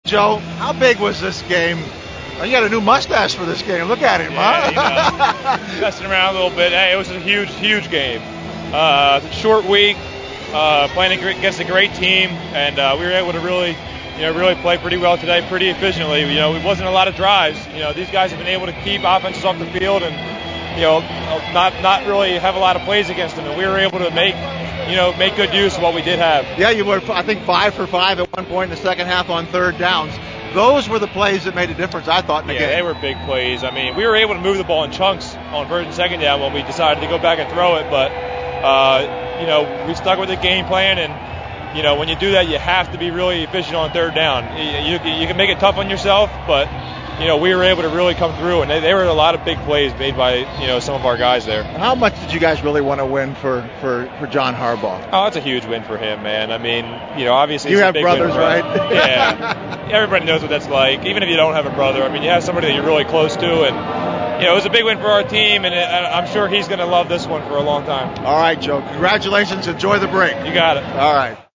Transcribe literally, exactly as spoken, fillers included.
Joe, how big was this game? Oh, you got a new mustache for this game. Look at him, yeah, huh? You know, messing around a little bit. Hey, it was a huge, huge game. Uh, short week, uh, playing against a great team, and uh, we were able to really, you know, really play pretty well today, pretty efficiently. You know, it wasn't a lot of drives. You know, these guys have been able to keep offenses off the field and, you know, not not really have a lot of plays against them, and we were able to make, you know, make good use of what we did have. Yeah, you were, I think, five for five at one point in the second half on third downs. Those were the plays that made a difference, I thought, in the yeah, game. Yeah, they were big plays. I mean, we were able to move the ball in chunks on first and second down when we decided to go back and throw it, but, uh, you know, we stuck with the game plan, and, you know, when you do that, you have to be really efficient on third down. You, you, you can make it tough on yourself, but, you know, we were able to really come through, and they, they were a lot of big plays made by, you know, some of our guys there. How much did you guys really want to win for, for, for John Harbaugh? Oh, it's a huge win for him, man. I mean, you know, obviously you it's have a big brothers, win for right? Yeah, everybody knows what that's like. Even if you don't have a brother, I mean, you have somebody that you're really close to, and you know, it was a big win for our team, and it, I'm sure he's going to love this one for a long time. All right, Joe. Congratulations. Enjoy the break. You got it. All right.